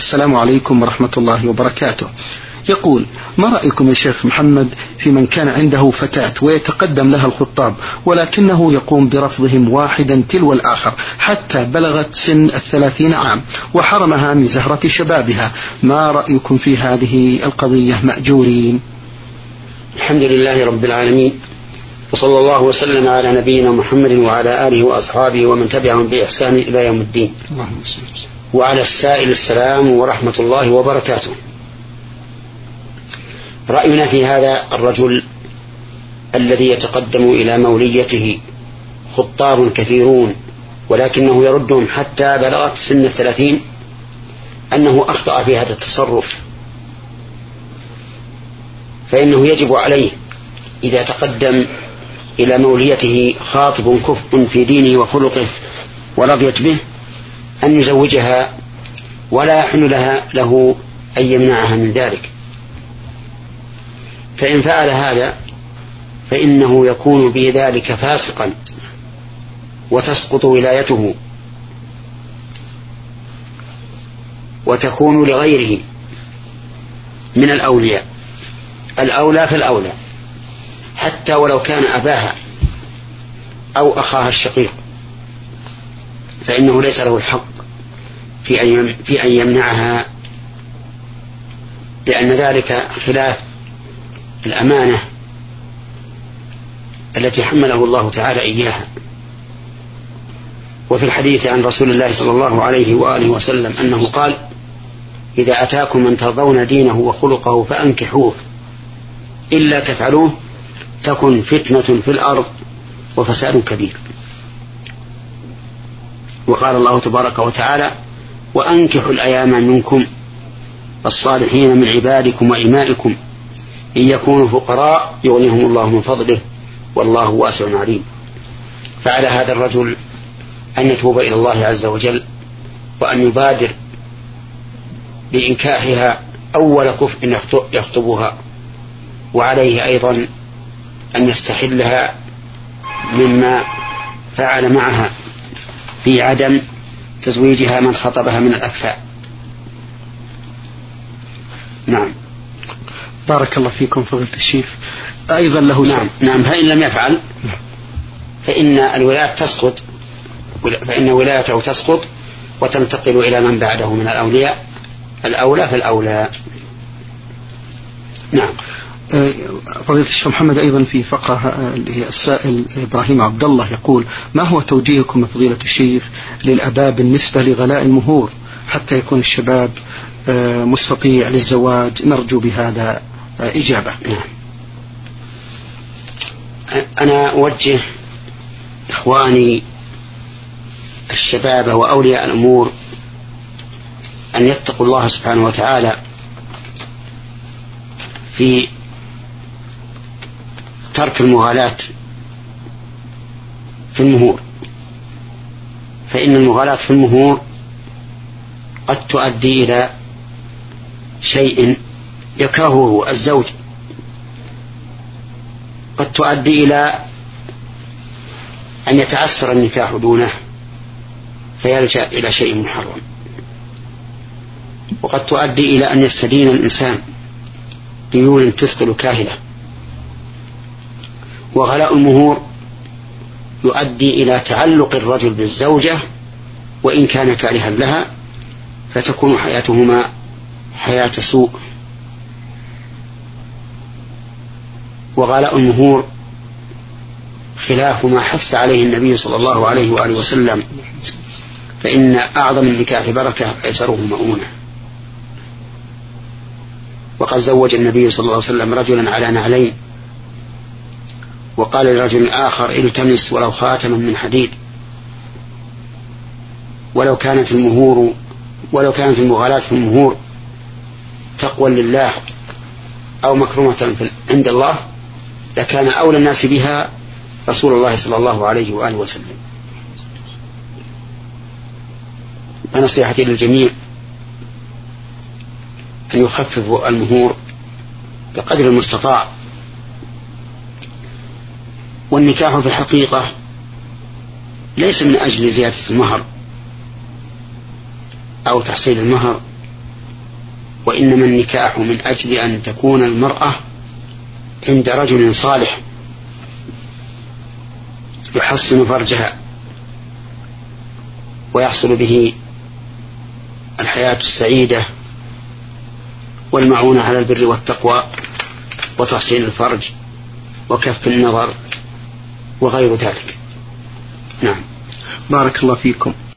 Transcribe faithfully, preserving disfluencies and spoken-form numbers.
السلام عليكم ورحمة الله وبركاته. يقول: ما رأيكم يا شيخ محمد في من كان عنده فتاة ويتقدم لها الخطاب ولكنه يقوم برفضهم واحدا تلو الآخر حتى بلغت سن الثلاثين عام وحرمها من زهرة شبابها، ما رأيكم في هذه القضية مأجورين؟ الحمد لله رب العالمين، وصلى الله وسلم على نبينا محمد وعلى آله وأصحابه ومن تبعهم بإحسان إلى يوم الدين. وعلى السائل السلام ورحمة الله وبركاته. رأينا في هذا الرجل الذي يتقدم إلى موليته خطاب كثيرون ولكنه يردهم حتى بلغت سن الثلاثين أنه أخطأ في هذا التصرف، فإنه يجب عليه إذا تقدم إلى موليته خاطب كفء في دينه وخلقه ورضيت به أن يزوجها، ولا يحل لها له أن يمنعها من ذلك. فإن فعل هذا فإنه يكون بذلك فاسقا وتسقط ولايته وتكون لغيره من الأولياء الأولى فالأولى، حتى ولو كان أباها أو أخاها الشقيق، فإنه ليس له الحق في أن يمنعها، لأن ذلك خلاف الأمانة التي حمله الله تعالى إياها. وفي الحديث عن رسول الله صلى الله عليه وآله وسلم أنه قال: إذا أتاكم من ترضون دينه وخلقه فأنكحوه، إلا تفعلوه تكن فتنة في الأرض وفساد كبير. وقال الله تبارك وتعالى: وأنكحوا الأيام منكم الصالحين من عبادكم وإمائكم إن يكونوا فقراء يغنيهم الله من فضله والله واسع عليم. فعلى هذا الرجل أن يتوب إلى الله عز وجل وأن يبادر بإنكاحها أول كفء يخطبها، وعليه أيضا أن يستحلها مما فعل معها في عدم تزويجها من خطبها من الأكفاء. نعم. بارك الله فيكم فضيلة الشيخ. أيضا له نعم. نعم. فإن لم يفعل فإن الولاية تسقط، فإن ولايته تسقط وتنتقل إلى من بعده من الأولياء الأولى فالأولى. نعم. فضيلة الشيخ محمد، أيضا في فقرة اللي هي السائل إبراهيم عبد الله يقول: ما هو توجيهكم فضيلة الشيخ للآباء بالنسبة لغلاء المهور حتى يكون الشباب مستطيع للزواج؟ نرجو بهذا إجابة. أنا أوجه إخواني الشباب وأولياء الأمور أن يتقوا الله سبحانه وتعالى في ترك المغالاة في المهور، فإن المغالاة في المهور قد تؤدي إلى شيء يكرهه الزوج، قد تؤدي إلى أن يتعسر النكاح دونه فيلجأ إلى شيء محرم، وقد تؤدي إلى أن يستدين الإنسان ديون تثقل كاهلة. وغلاء المهور يؤدي إلى تعلق الرجل بالزوجة وإن كان كارها لها، فتكون حياتهما حياة سوء. وغلاء المهور خلاف ما حث عليه النبي صلى الله عليه وآله وسلم، فإن أعظم النكاح بركة أيسره مؤونة. وقد زوج النبي صلى الله عليه وسلم رجلا على نعلين، وقال لرجل آخر: التمس ولو خاتما من حديد. ولو كانت المهور ولو كانت المغالاة في المهور تقوى لله أو مكرمة عند الله لكان أولى الناس بها رسول الله صلى الله عليه وآله وسلم. فنصيحتي للجميع أن يخففوا المهور بقدر المستطاع. والنكاح في الحقيقة ليس من أجل زيادة المهر أو تحصيل المهر، وإنما النكاح من أجل أن تكون المرأة عند رجل صالح يحصن فرجها ويحصل به الحياة السعيدة والمعونة على البر والتقوى وتحصين الفرج وكف النظر وغير ذلك. نعم. بارك الله فيكم.